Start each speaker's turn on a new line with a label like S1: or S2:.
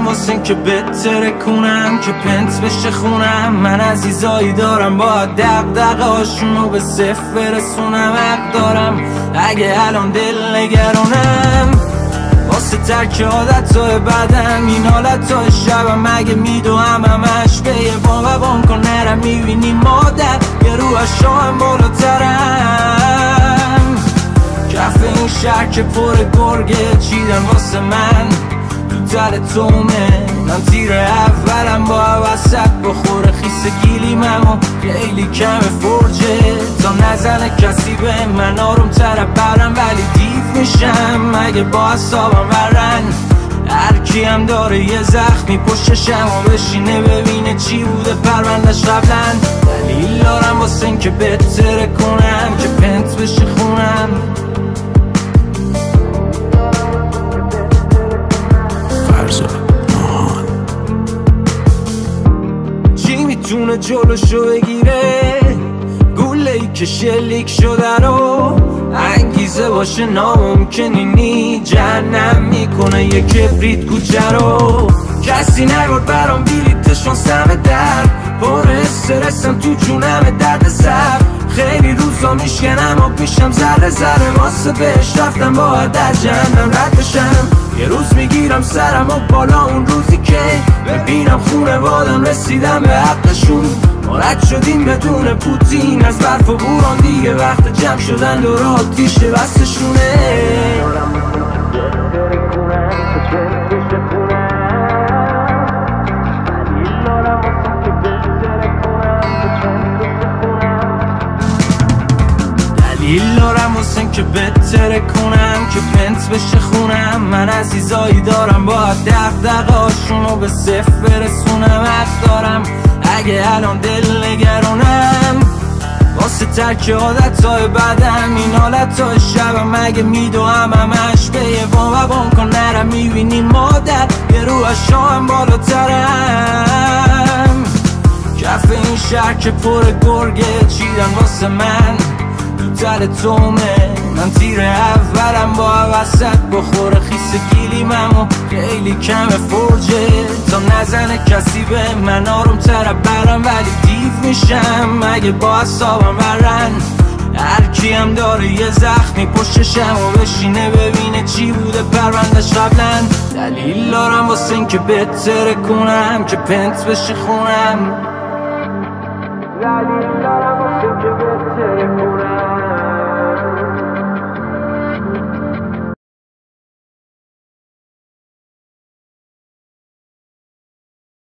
S1: واسه این که بهتره کنم که پنت بشه خونم. من عزیزایی دارم باید دقدقه هاشونو به صفر برسونم. حق دارم اگه الان دل نگرانم واسه ترک عادتهای بدم. این حالتهای شبم اگه میدوهم همش به یه بام کن نرم. میبینی مادر یه روح شاهم بالاترم. کف این شهر که پر گرگه چیدم واسه من تو در تومه. من تیر اولم با وسط بخوره خیس گیلیمم و خیلی کم فرجه تا نزنه کسی به من. آروم تر برم ولی دیو میشم اگه با حسابم ورن. هرکی هم داره یه زخمی پشتشم و بشینه ببینه چی بوده پروندش قبلن. دلیل دارم واسه این که بهتره کنم که پنت بشه خونم. چی میتونه جلوشو بگیره گوله ای که شلیک شده رو انگیزه باشه ناممکنی نی جهنم میکنه یه کبریت کوچه رو. کسی نگرد برام بیلیتشون سم در پر استرسم تو جونم درد سر. خیلی روزا میشکنم و پیشم ذره ذره واسه بهش رفتم باید در جهنم رد بشم. یه روز میگیرم سرم و بالا اون روزی که ببینم خونوادم رسیدم به حقشون. ما رد شدیم بدون پوتین از برف و بوران دیگه وقت جمع شدن دور آتیش بستشونه. دلیل دارم واسه این که بهتره کنم که پنت بشه خونم. من عزیزایی دارم باید دقدقه هاشونو به صفر برسونم. حق دارم اگه الان دل نگرانم واسه ترک عادتهای بدم. این حالتهای شبم اگه میدوهم همش به یه بام کن نرم. میبینی مادر یه روح شاهم بالاترم. کف این شهر که پر گرگه چیدن واسه من تو در تومه. من تیر اولم با وسط بخوره خیس گیلیمم و خیلی کم فرجه تا نزنه کسی به من. آروم تر برم ولی دیو میشم اگه با حسابم ورن. هرکی هم داره یه زخمی پشتشم و بشینه ببینه چی بوده پروندش قبلن. دلیل دارم واسه این که بهتره کنم که پنت بشه خونم.